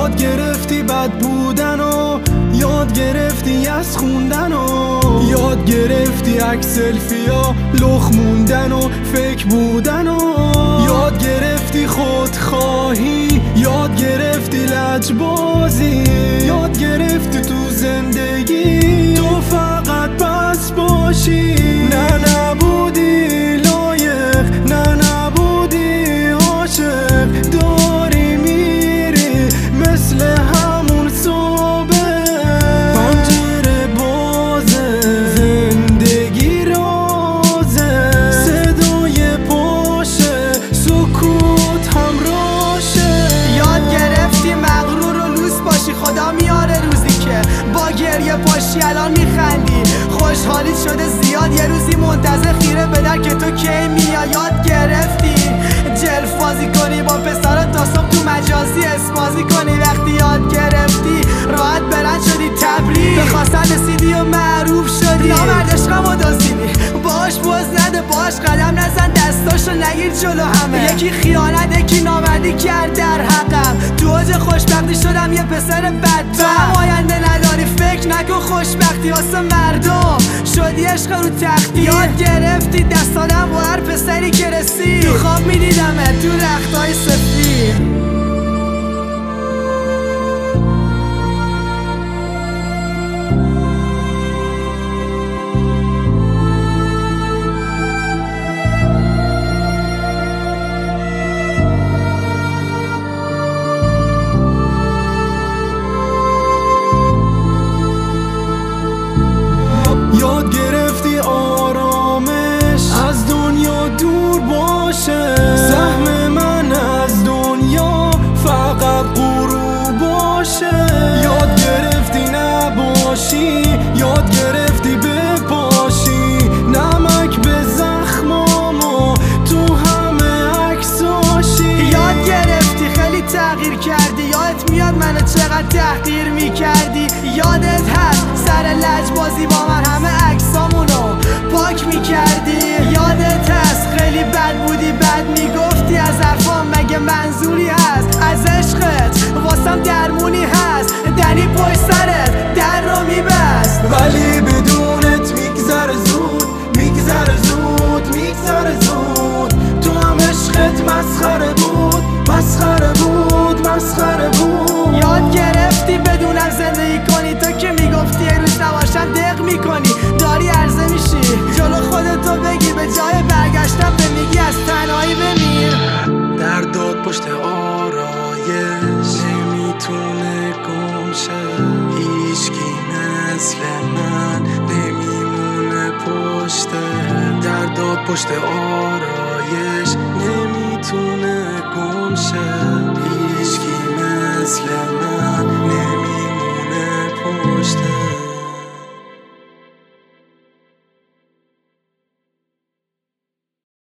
یاد گرفتی بد بودن و یاد گرفتی از خوندن و یاد گرفتی عکس سلفیا لخ موندن و فیک بودن و یاد گرفتی خودخواهی، یاد گرفتی لجبازی، یاد گرفتی تو زندگی تو فقط بس باشی. نه نبودی لایق، نه نبودی عاشق، داری میری مثل همون صبح. پنجره بازه، زندگی رازه، صدای پاشه، سکوت همراشه. یاد گرفتی مغرور و لوس باشی، خدا میاره روزی که با گریه پاشی الان میخندی. خوشحالیت شده زیاد، یه روزی منتظر خیره بدر که تو کی میای. یاد گرفتی جلفازی کنی با پسرات تا صبح تو مجازی اسمازی کنی. وقتی یاد گرفتی راحت بلند شدی تبریک، به خواستن رسیدی و معروف شدی. نامرد عشقم و دزدیدی، باش بوز نده، باش قدم نزن، دستاشو نگیر جلو همه. یکی خیانت یکی نامردی کرد در حقم، تو اوج خوشبختی شدم یه پسر بدبخت. تو هم آینده نداری فکر نکن خوشبختی واسه مردم شدی عشق رو تختی. یاد گرفتی دست دادم با هر پسری که رسید، تو خواب میدیدمت تو رختای سفید. یاد گرفتی آرامش از دنیا دور باشه، سهم من از دنیا فقط غروب باشه. یاد گرفتی نباشی، یاد گرفتی بپاشی، نمک به زخمامو تو همه عکساشی. یاد گرفتی خیلی تغییر کردی، یادت میاد منو چقدر تحقیر میکردی. یادت هست سر لجبازی با من همه عکسامونو پاک میکردی. یادت هست خیلی بد بودی، بد میگفتی از حرفام، مگه منظوری هست از عشقت واسم درمونی هست. دنی پشت سرت در رو میبست، ولی بدونت میگذره زود، میگذره زود، میگذره زود. تو هم عشقت مسخره بود، مسخره بود، مسخره بود. یاد گرفتی بدونم زندگی کنی، تو که میگفتی یه روز نباشم دق میکنی. داری عرضه میشی جلو خودتو بگیر، به جای برگشتن به میگی از تنهایی بمیر. دردات پشت آرایش نمیتونه گم شه، هیچکی مثل من نمیمونه پشت. دردات پشت آرایش نمیتونه گم شه، هیچکی مثل من